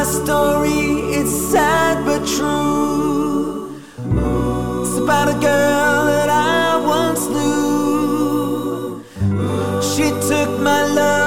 my story, it's sad but true. It's about a girl that I once knew. She took my love